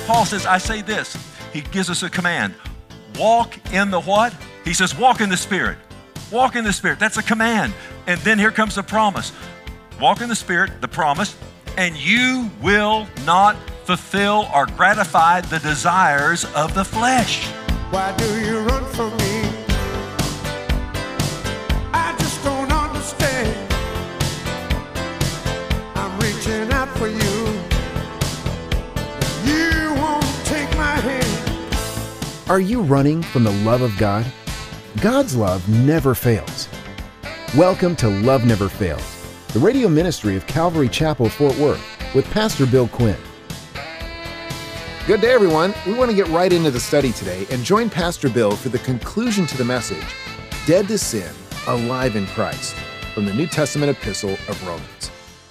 Paul says, I say this. He gives us a command. Walk in the what? He says, walk in the Spirit. Walk in the Spirit. That's a command. And then here comes the promise. Walk in the Spirit, the promise, and you will not fulfill or gratify the desires of the flesh. Why do you run from me? I just don't understand. I'm reaching out for you. You won't take my hand. Are you running from the love of God? God's love never fails. Welcome to Love Never Fails, the radio ministry of Calvary Chapel, Fort Worth, with Pastor Bill Quinn. Good day, everyone. We want to get right into the study today and join Pastor Bill for the conclusion to the message, Dead to Sin, Alive in Christ, from the New Testament epistle of Romans.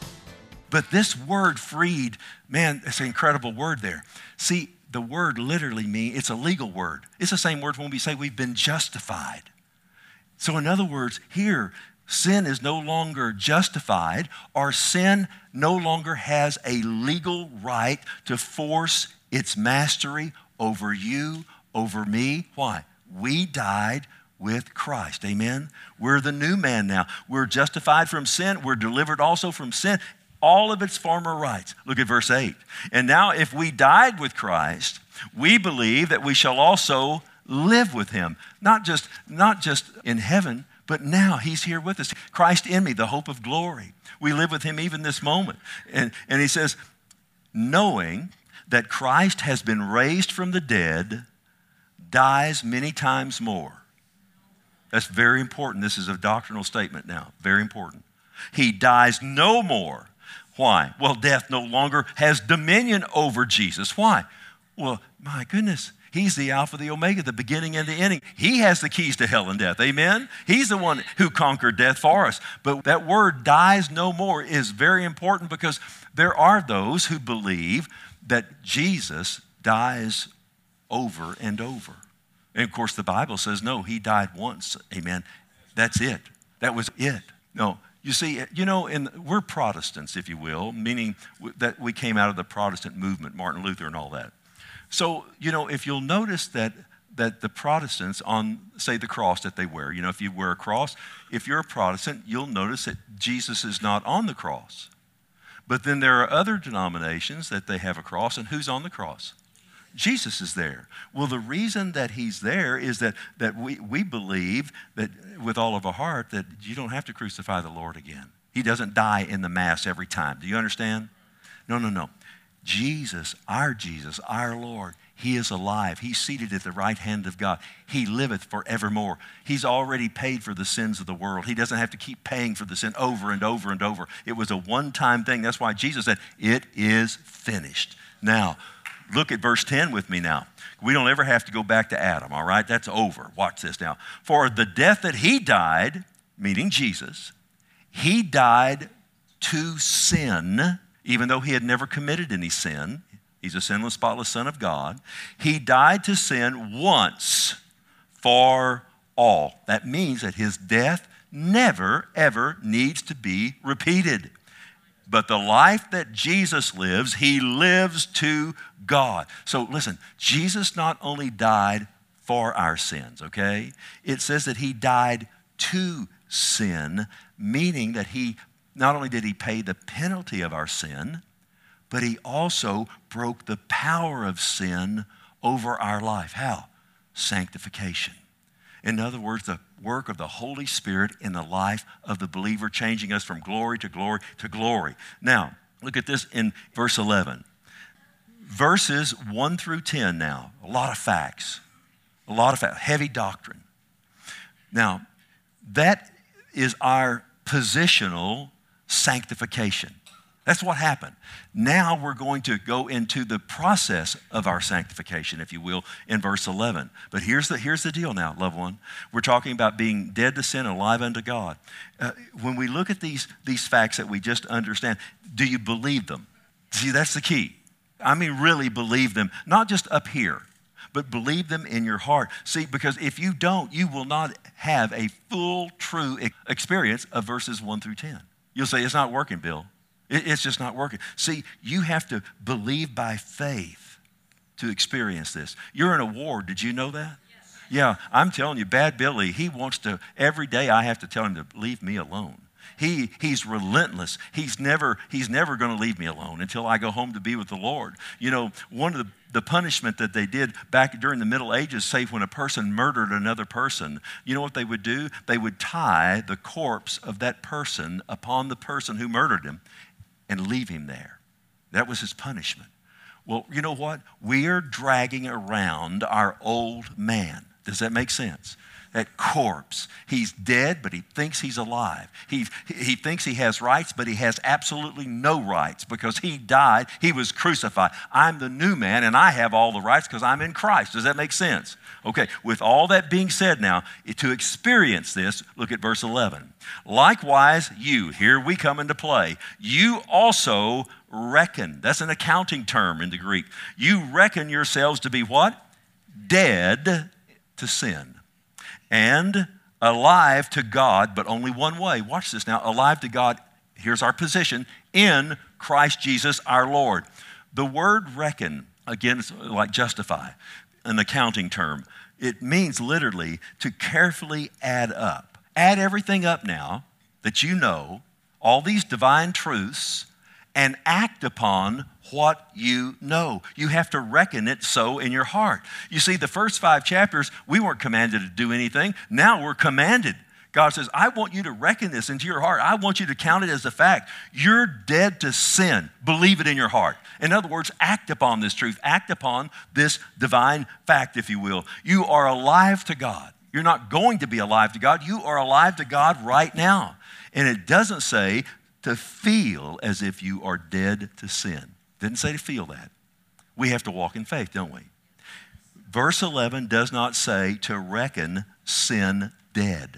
But this word freed, man, it's an incredible word there. See, the word literally means, it's a legal word. It's the same word when we say we've been justified. So in other words, here, sin is no longer justified, or sin no longer has a legal right to force its mastery over you, over me. Why? We died with Christ. Amen? We're the new man now. We're justified from sin. We're delivered also from sin, all of its former rights. Look at verse 8. And now if we died with Christ, we believe that we shall also live with him. Not just in heaven, but now he's here with us. Christ in me, the hope of glory. We live with him even this moment. And he says, knowing that Christ has been raised from the dead, dies many times more. That's very important. This is a doctrinal statement now. Very important. He dies no more. Why? Well, death no longer has dominion over Jesus. Why? Well, my goodness, he's the Alpha, the Omega, the beginning and the ending. He has the keys to hell and death. Amen? He's the one who conquered death for us. But that word dies no more is very important because there are those who believe that Jesus dies over and over. And of course, the Bible says, no, he died once. Amen. That's it. That was it. No, you see, we're Protestants, if you will, meaning that we came out of the Protestant movement, Martin Luther and all that. So, if you'll notice that the Protestants on, say, the cross that they wear, if you wear a cross, if you're a Protestant, you'll notice that Jesus is not on the cross. But then there are other denominations that they have a cross, and who's on the cross? Jesus is there. Well, the reason that he's there is that we believe that with all of our heart that you don't have to crucify the Lord again. He doesn't die in the Mass every time. Do you understand? No. Jesus, our Lord, he is alive. He's seated at the right hand of God. He liveth forevermore. He's already paid for the sins of the world. He doesn't have to keep paying for the sin over and over and over. It was a one-time thing. That's why Jesus said, it is finished. Now, look at verse 10 with me now. We don't ever have to go back to Adam, all right? That's over. Watch this now. For the death that he died, meaning Jesus, he died to sin, even though he had never committed any sin. He's a sinless, spotless Son of God. He died to sin once for all. That means that his death never, ever needs to be repeated. But the life that Jesus lives, he lives to God. So listen, Jesus not only died for our sins, okay? It says that he died to sin, meaning that not only did he pay the penalty of our sin, but he also broke the power of sin over our life. How? Sanctification. In other words, the work of the Holy Spirit in the life of the believer, changing us from glory to glory to glory. Now, look at this in verse 11. Verses 1 through 10 now, a lot of facts, heavy doctrine. Now, that is our positional sanctification. That's what happened. Now we're going to go into the process of our sanctification, if you will, in verse 11. But here's the deal now, loved one. We're talking about being dead to sin and alive unto God. When we look at these facts that we just understand, do you believe them? See, that's the key. I mean, really believe them, not just up here, but believe them in your heart. See, because if you don't, you will not have a full, true experience of verses 1 through 10. You'll say, it's not working, Bill. It's just not working. See, you have to believe by faith to experience this. You're in a war. Did you know that? Yeah, I'm telling you, Bad Billy, he wants to, every day I have to tell him to leave me alone. He's relentless. He's never going to leave me alone until I go home to be with the Lord. You know, one of the punishment that they did back during the Middle Ages, say when a person murdered another person, you know what they would do? They would tie the corpse of that person upon the person who murdered him and leave him there. That was his punishment. Well, you know what? We are dragging around our old man. Does that make sense? That corpse. He's dead, but he thinks he's alive. He thinks he has rights, but he has absolutely no rights because he died. He was crucified. I'm the new man, and I have all the rights because I'm in Christ. Does that make sense? Okay, with all that being said now, to experience this, look at verse 11. Likewise, you, here we come into play, you also reckon. That's an accounting term in the Greek. You reckon yourselves to be what? Dead to sin. And alive to God, but only one way. Watch this now. Alive to God, here's our position, in Christ Jesus our Lord. The word reckon, again, it's like justify, an accounting term. It means literally to carefully add up. Add everything up now that you know, all these divine truths, and act upon what you know. You have to reckon it so in your heart. You see, the first 5 chapters, we weren't commanded to do anything. Now we're commanded. God says, I want you to reckon this into your heart. I want you to count it as a fact. You're dead to sin. Believe it in your heart. In other words, act upon this truth. Act upon this divine fact, if you will. You are alive to God. You're not going to be alive to God. You are alive to God right now. And it doesn't say to feel as if you are dead to sin. Didn't say to feel that. We have to walk in faith, don't we? Verse 11 does not say to reckon sin dead.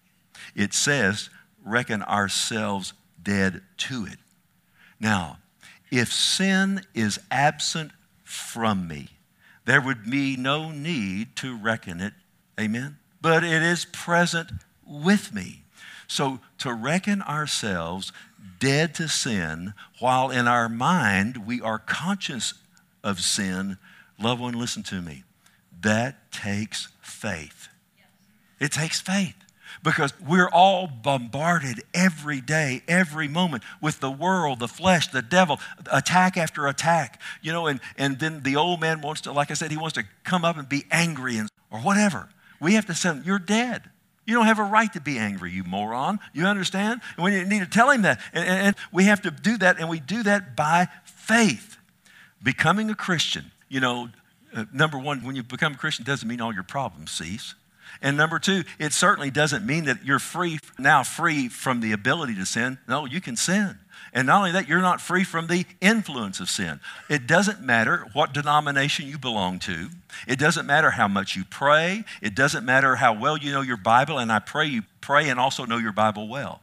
It says reckon ourselves dead to it. Now, if sin is absent from me, there would be no need to reckon it. Amen? But it is present with me. So to reckon ourselves dead to sin, while in our mind we are conscious of sin, loved one, listen to me, that takes faith. It takes faith because we're all bombarded every day, every moment with the world, the flesh, the devil, attack after attack. You know, and then the old man wants to, like I said, he wants to come up and be angry or whatever. We have to say, you're dead. You don't have a right to be angry, you moron. You understand? And we need to tell him that. And we have to do that, and we do that by faith. Becoming a Christian, you know, number one, when you become a Christian, doesn't mean all your problems cease. And number two, it certainly doesn't mean that you're free from the ability to sin. No, you can sin. And not only that, you're not free from the influence of sin. It doesn't matter what denomination you belong to. It doesn't matter how much you pray. It doesn't matter how well you know your Bible. And I pray you pray and also know your Bible well.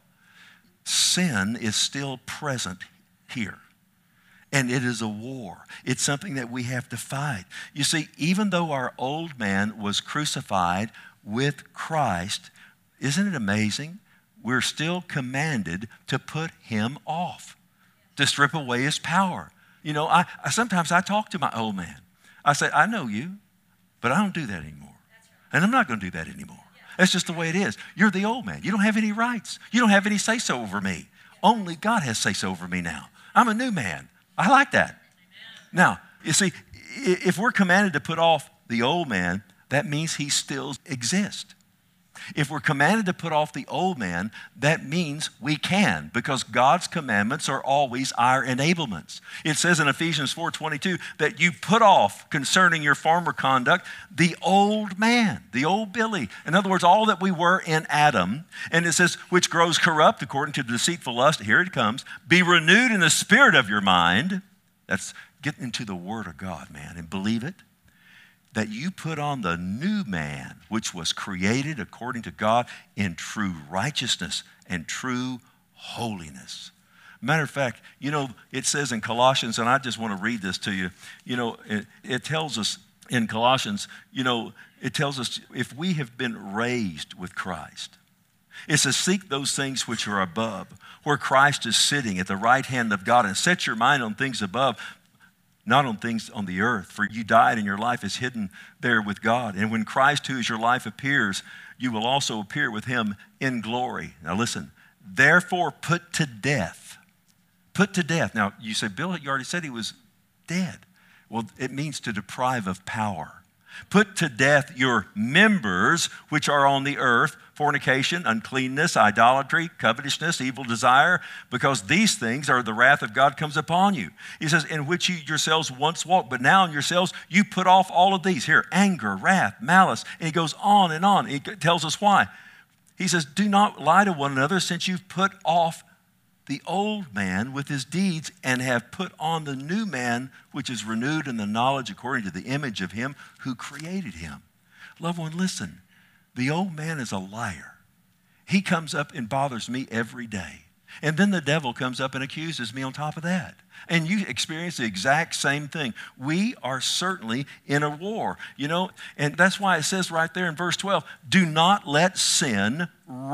Sin is still present here. And it is a war. It's something that we have to fight. You see, even though our old man was crucified with Christ, isn't it amazing? We're still commanded to put him off, to strip away his power. You know, I sometimes I talk to my old man. I say, I know you, but I don't do that anymore. And I'm not going to do that anymore. That's just the way it is. You're the old man. You don't have any rights. You don't have any say-so over me. Only God has say-so over me now. I'm a new man. I like that. Now, you see, if we're commanded to put off the old man, that means he still exists. If we're commanded to put off the old man, that means we can, because God's commandments are always our enablements. It says in Ephesians 4:22 that you put off concerning your former conduct the old man, the old Billy. In other words, all that we were in Adam. And it says, which grows corrupt according to the deceitful lust. Here it comes. Be renewed in the spirit of your mind. That's getting into the Word of God, man, and believe it. That you put on the new man, which was created according to God in true righteousness and true holiness. Matter of fact, you know, it says in Colossians, and I just want to read this to you, you know, it tells us in Colossians, you know, it tells us if we have been raised with Christ, it's to seek those things which are above, where Christ is sitting at the right hand of God, and set your mind on things above, not on things on the earth. For you died and your life is hidden there with God. And when Christ, who is your life, appears, you will also appear with him in glory. Now listen, therefore put to death. Put to death. Now you say, Bill, you already said he was dead. Well, it means to deprive of power. Put to death your members which are on the earth, fornication, uncleanness, idolatry, covetousness, evil desire, because these things are the wrath of God comes upon you. He says, in which you yourselves once walked, but now in yourselves you put off all of these. Here, anger, wrath, malice, and he goes on and on. He tells us why. He says, do not lie to one another, since you've put off the old man with his deeds and have put on the new man, which is renewed in the knowledge according to the image of him who created him. Loved one, listen, the old man is a liar. He comes up and bothers me every day. And then the devil comes up and accuses me on top of that. And you experience the exact same thing. We are certainly in a war, and that's why it says right there in verse 12, do not let sin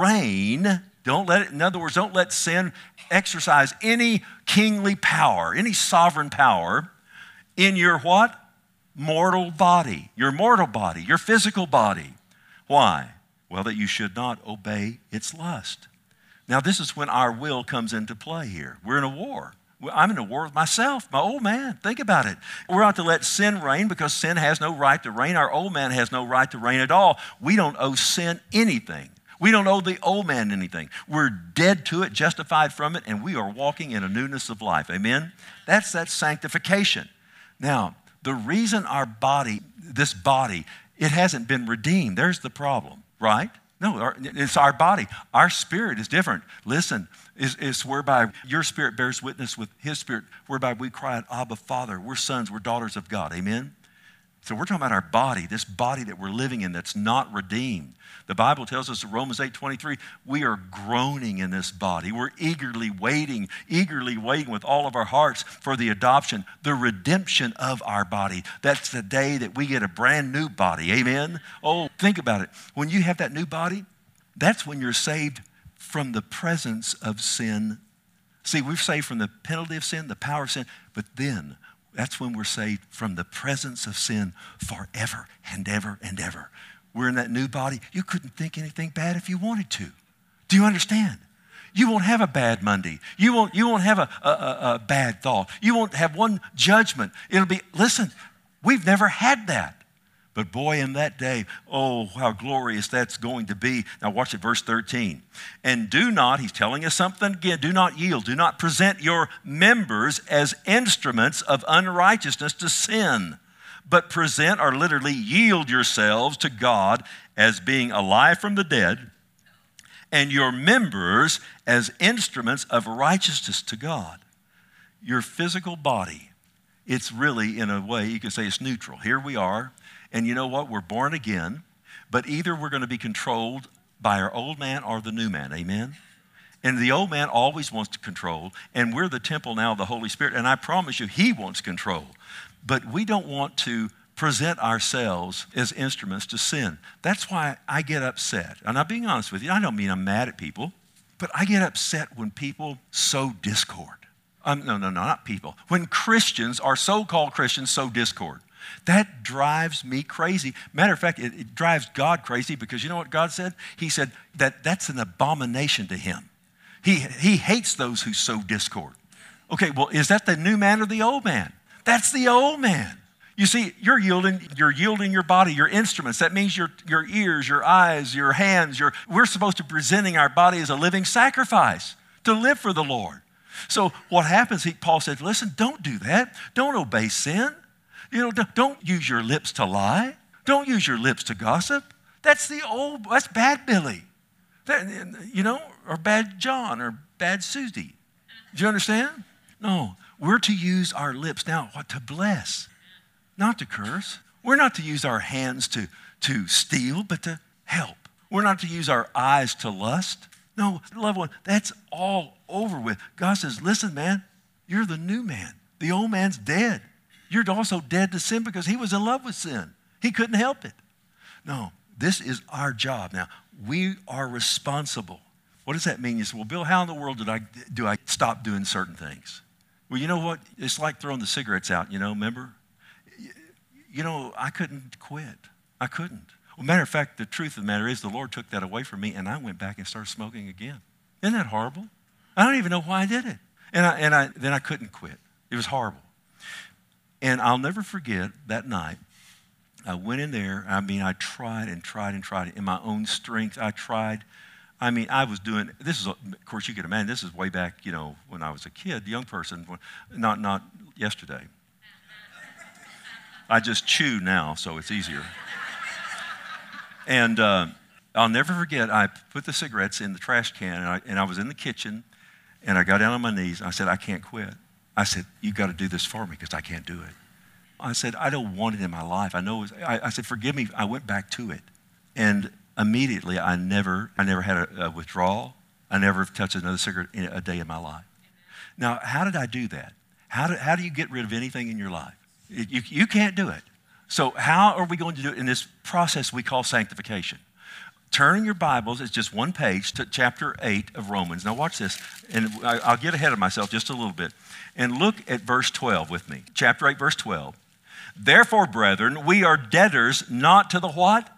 reign. In other words, don't let sin exercise any kingly power, any sovereign power in your what? Mortal body, your physical body. Why? Well, that you should not obey its lust. Now, this is when our will comes into play here. We're in a war. I'm in a war with myself, my old man. Think about it. We're not to let sin reign because sin has no right to reign. Our old man has no right to reign at all. We don't owe sin anything. We don't owe the old man anything. We're dead to it, justified from it, and we are walking in a newness of life. Amen? That's that sanctification. Now, the reason our body, this body, it hasn't been redeemed. There's the problem, right? No, it's our body. Our spirit is different. Listen, it's whereby your spirit bears witness with his spirit, whereby we cry out, Abba, Father. We're sons, we're daughters of God. Amen? So we're talking about our body, this body that we're living in that's not redeemed. The Bible tells us in Romans 8:23, we are groaning in this body. We're eagerly waiting with all of our hearts for the adoption, the redemption of our body. That's the day that we get a brand new body. Amen? Oh, think about it. When you have that new body, that's when you're saved from the presence of sin. See, we're saved from the penalty of sin, the power of sin, but then that's when we're saved from the presence of sin forever and ever and ever. We're in that new body. You couldn't think anything bad if you wanted to. Do you understand? You won't have a bad Monday. You won't have a bad thought. You won't have one judgment. Listen, we've never had that. But boy, in that day, oh, how glorious that's going to be. Now watch it, verse 13. And do not, he's telling us something again, do not yield. Do not present your members as instruments of unrighteousness to sin, but present, or literally yield yourselves to God as being alive from the dead, and your members as instruments of righteousness to God. Your physical body, it's really, in a way, you could say it's neutral. Here we are, and you know what? We're born again, but either we're going to be controlled by our old man or the new man, amen? And the old man always wants to control, and we're the temple now of the Holy Spirit, and I promise you, he wants control. But we don't want to present ourselves as instruments to sin. That's why I get upset. And I'm being honest with you. I don't mean I'm mad at people, but I get upset when people sow discord. No, not people. When Christians, or so-called Christians, sow discord. That drives me crazy. Matter of fact, it drives God crazy because you know what God said? He said that's an abomination to him. He hates those who sow discord. Okay, well, is that the new man or the old man? That's the old man. You see, you're yielding your body, your instruments. That means your ears, your eyes, your hands. We're supposed to be presenting our body as a living sacrifice to live for the Lord. So what happens, Paul said, listen, don't do that. Don't obey sin. Don't use your lips to lie. Don't use your lips to gossip. That's bad Billy. Or bad John or bad Susie. Do you understand? No. We're to use our lips now to bless, not to curse. We're not to use our hands to steal, but to help. We're not to use our eyes to lust. No, loved one, that's all over with. God says, listen, man, you're the new man. The old man's dead. You're also dead to sin because he was in love with sin. He couldn't help it. No, this is our job. Now, we are responsible. What does that mean? You say, well, Bill, how in the world do I stop doing certain things? Well, you know what? It's like throwing the cigarettes out, remember? I couldn't quit. I couldn't. Well, matter of fact, the truth of the matter is the Lord took that away from me, and I went back and started smoking again. Isn't that horrible? I don't even know why I did it. And then I couldn't quit. It was horrible. And I'll never forget that night. I went in there. I tried and tried and tried. In my own strength, I tried. I was doing, this is, of course, you can imagine, this is way back, when I was a kid, young person, not yesterday. I just chew now, so it's easier. And I'll never forget, I put the cigarettes in the trash can, and I was in the kitchen, and I got down on my knees, and I said, I can't quit. I said, you got to do this for me because I can't do it. I said, I don't want it in my life. I said, forgive me. I went back to it. And immediately, I never had a withdrawal. I never touched another cigarette in a day in my life. Now, how did I do that? How do you get rid of anything in your life? You can't do it. So how are we going to do it in this process we call sanctification? Turn in your Bibles, it's just one page, to chapter 8 of Romans. Now watch this, and I'll get ahead of myself just a little bit. And look at verse 12 with me. Chapter 8, verse 12. Therefore, brethren, we are debtors not to the what?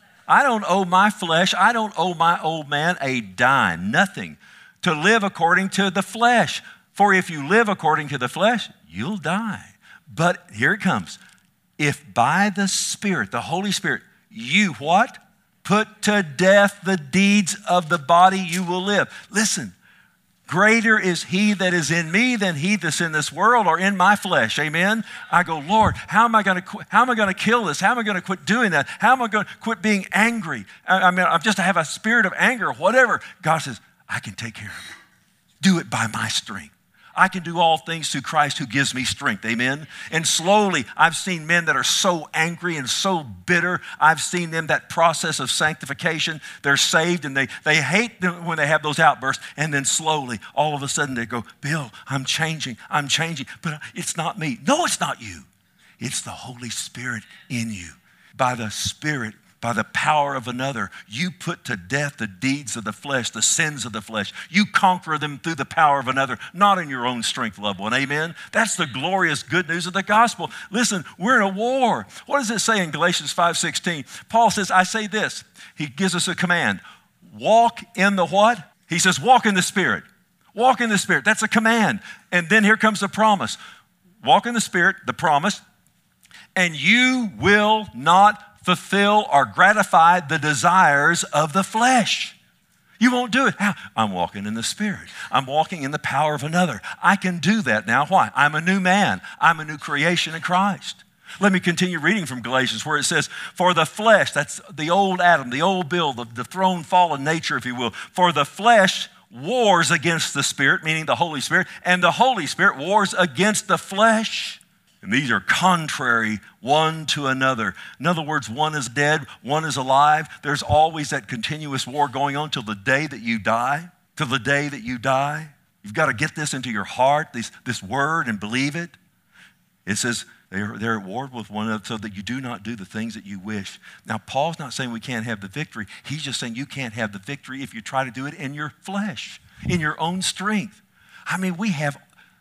I don't owe my flesh, I don't owe my old man a dime, nothing, to live according to the flesh. For if you live according to the flesh, you'll die. But here it comes. If by the Spirit, the Holy Spirit, you what? Put to death the deeds of the body, you will live. Listen, greater is he that is in me than he that's in this world or in my flesh. Amen? I go, Lord, how am I going to kill this? How am I going to quit doing that? How am I going to quit being angry? I'm just to have a spirit of anger or whatever. God says, I can take care of it. Do it by my strength. I can do all things through Christ who gives me strength. Amen? And slowly, I've seen men that are so angry and so bitter. I've seen them, that process of sanctification. They're saved and they hate them when they have those outbursts. And then slowly, all of a sudden they go, Bill, I'm changing. But it's not me. No, it's not you. It's the Holy Spirit in you. By the Spirit, by the power of another, you put to death the deeds of the flesh, the sins of the flesh. You conquer them through the power of another, not in your own strength, loved one. Amen? That's the glorious good news of the gospel. Listen, we're in a war. What does it say in Galatians 5:16? Paul says, I say this. He gives us a command. Walk in the what? He says, walk in the Spirit. Walk in the Spirit. That's a command. And then here comes the promise. Walk in the Spirit, the promise, and you will not fulfill or gratify the desires of the flesh. You won't do it. How? I'm walking in the Spirit. I'm walking in the power of another. I can do that now. Why? I'm a new man. I'm a new creation in Christ. Let me continue reading from Galatians where it says, for the flesh, that's the old Adam, the old Bill, the thrown fallen nature, if you will. For the flesh wars against the Spirit, meaning the Holy Spirit, and the Holy Spirit wars against the flesh. And these are contrary one to another. In other words, one is dead, one is alive. There's always that continuous war going on till the day that you die. Till the day that you die. You've got to get this into your heart, this word, and believe it. It says they're at war with one another so that you do not do the things that you wish. Now, Paul's not saying we can't have the victory. He's just saying you can't have the victory if you try to do it in your flesh, in your own strength. We have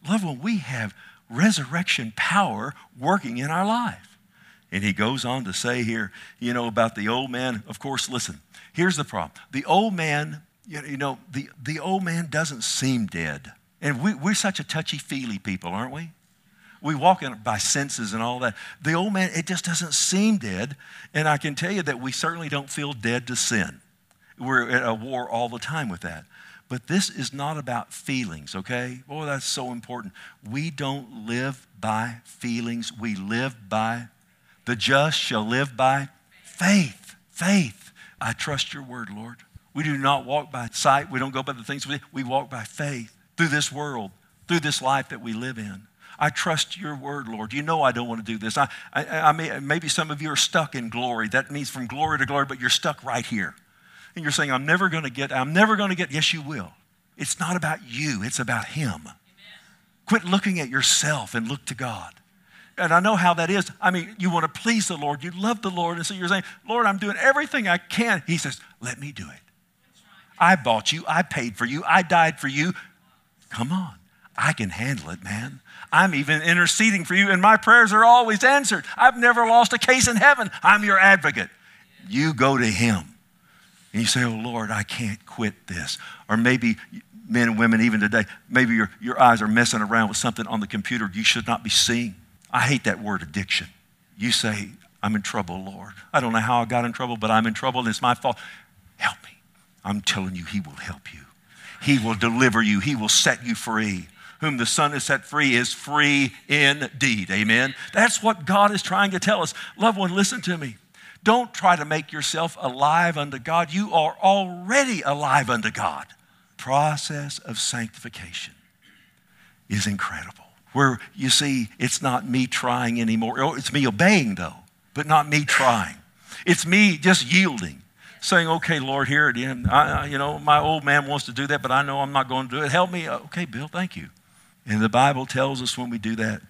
resurrection power working in our life. And he goes on to say here, about the old man. Of course, listen, here's the problem. The old man, the old man doesn't seem dead. And we're such a touchy-feely people, aren't we? We walk in by senses and all that. The old man, it just doesn't seem dead. And I can tell you that we certainly don't feel dead to sin. We're at a war all the time with that. But this is not about feelings, okay? Boy, that's so important. We don't live by feelings. We live by, the just shall live by faith. Faith. I trust your word, Lord. We do not walk by sight. We don't go by the things we walk by faith through this world, through this life that we live in. I trust your word, Lord. You know I don't want to do this. Maybe some of you are stuck in glory. That means from glory to glory, but you're stuck right here. And you're saying, I'm never going to get. Yes, you will. It's not about you. It's about him. Amen. Quit looking at yourself and look to God. And I know how that is. You want to please the Lord. You love the Lord. And so you're saying, Lord, I'm doing everything I can. He says, let me do it. I bought you. I paid for you. I died for you. Come on. I can handle it, man. I'm even interceding for you, and my prayers are always answered. I've never lost a case in heaven. I'm your advocate. You go to him, and you say, oh, Lord, I can't quit this. Or maybe men and women, even today, maybe your eyes are messing around with something on the computer you should not be seeing. I hate that word addiction. You say, I'm in trouble, Lord. I don't know how I got in trouble, but I'm in trouble, and it's my fault. Help me. I'm telling you, he will help you. He will deliver you. He will set you free. Whom the Son has set free is free indeed. Amen? That's what God is trying to tell us. Loved one, listen to me. Don't try to make yourself alive unto God. You are already alive unto God. Process of sanctification is incredible. Where you see, it's not me trying anymore. It's me obeying, though, but not me trying. It's me just yielding, saying, okay, Lord, here it is. My old man wants to do that, but I know I'm not going to do it. Help me. Okay, Bill, thank you. And the Bible tells us when we do that,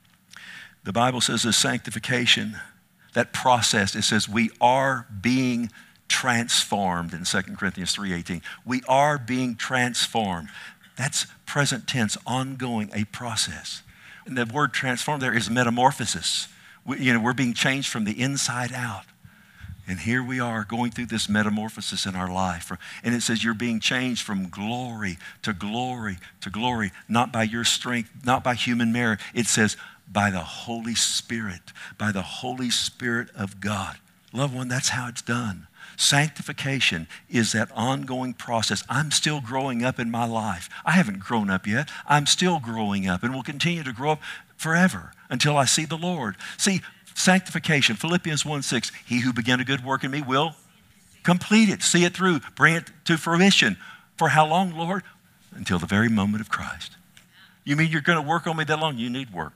the Bible says this sanctification, that process, it says we are being transformed in 2 Corinthians 3:18. We are being transformed. That's present tense, ongoing, a process. And the word transformed there is metamorphosis. We're being changed from the inside out. And here we are going through this metamorphosis in our life. And it says you're being changed from glory to glory to glory, not by your strength, not by human merit. It says by the Holy Spirit, by the Holy Spirit of God. Loved one, that's how it's done. Sanctification is that ongoing process. I'm still growing up in my life. I haven't grown up yet. I'm still growing up and will continue to grow up forever until I see the Lord. See, sanctification, Philippians 1:6, he who began a good work in me will complete it, see it through, bring it to fruition. For how long, Lord? Until the very moment of Christ. You mean you're going to work on me that long? You need work.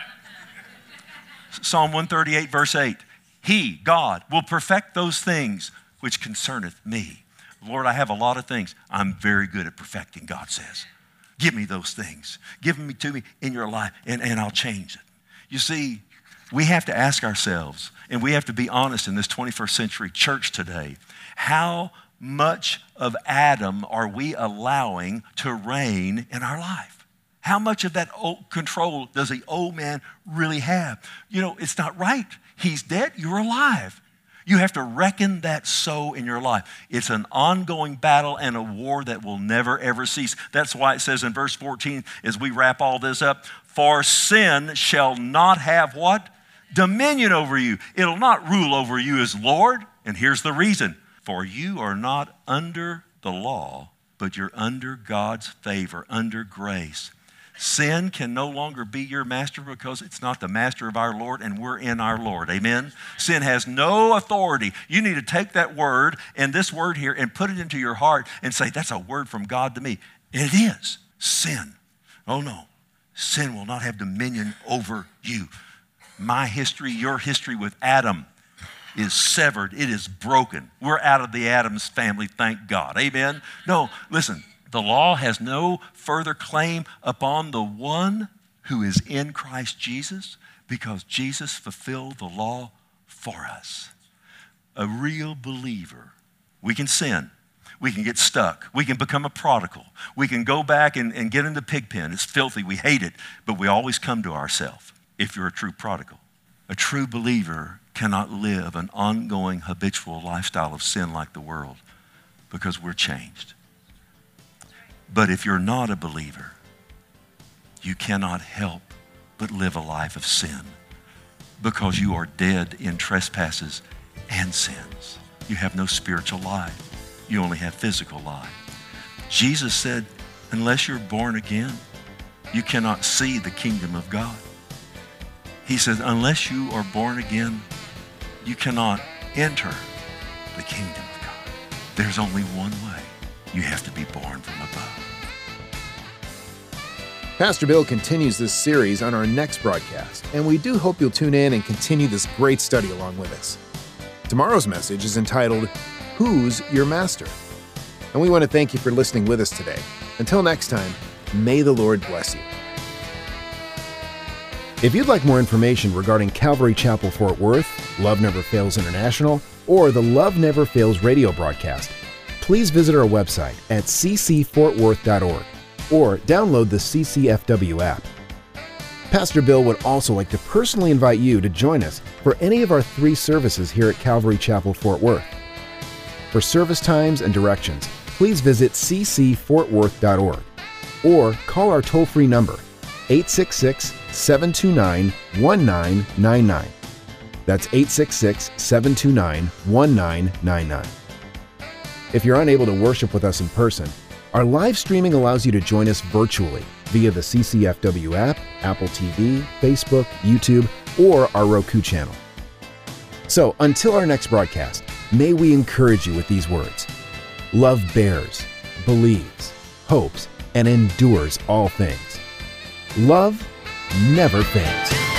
Psalm 138, verse 8, he, God, will perfect those things which concerneth me. Lord, I have a lot of things. I'm very good at perfecting, God says. Give me those things. Give them to me in your life, and I'll change it. You see, we have to ask ourselves, and we have to be honest in this 21st century church today, how much of Adam are we allowing to reign in our life? How much of that control does the old man really have? It's not right. He's dead, you're alive. You have to reckon that so in your life. It's an ongoing battle and a war that will never, ever cease. That's why it says in verse 14, as we wrap all this up, for sin shall not have what? Dominion over you. It'll not rule over you as Lord. And here's the reason. For you are not under the law, but you're under God's favor, under grace. Sin can no longer be your master because it's not the master of our Lord, and we're in our Lord. Amen? Sin has no authority. You need to take that word and this word here and put it into your heart and say, that's a word from God to me. And it is. Sin. Oh no. Sin will not have dominion over you. My history, your history with Adam is severed. It is broken. We're out of the Adams family, thank God. Amen? No, listen. The law has no further claim upon the one who is in Christ Jesus because Jesus fulfilled the law for us. A real believer, we can sin. We can get stuck. We can become a prodigal. We can go back and get in the pig pen. It's filthy. We hate it. But we always come to ourselves if you're a true prodigal. A true believer cannot live an ongoing habitual lifestyle of sin like the world because we're changed. But if you're not a believer, you cannot help but live a life of sin because you are dead in trespasses and sins. You have no spiritual life. You only have physical life. Jesus said, unless you're born again, you cannot see the kingdom of God. He says, unless you are born again, you cannot enter the kingdom of God. There's only one way. You have to be born from above. Pastor Bill continues this series on our next broadcast, and we do hope you'll tune in and continue this great study along with us. Tomorrow's message is entitled, Who's Your Master? And we want to thank you for listening with us today. Until next time, may the Lord bless you. If you'd like more information regarding Calvary Chapel Fort Worth, Love Never Fails International, or the Love Never Fails radio broadcast, please visit our website at ccfortworth.org. or download the CCFW app. Pastor Bill would also like to personally invite you to join us for any of our 3 services here at Calvary Chapel, Fort Worth. For service times and directions, please visit ccfortworth.org or call our toll-free number, 866-729-1999. That's 866-729-1999. If you're unable to worship with us in person, our live streaming allows you to join us virtually via the CCFW app, Apple TV, Facebook, YouTube, or our Roku channel. So until our next broadcast, may we encourage you with these words. Love bears, believes, hopes, and endures all things. Love never fails.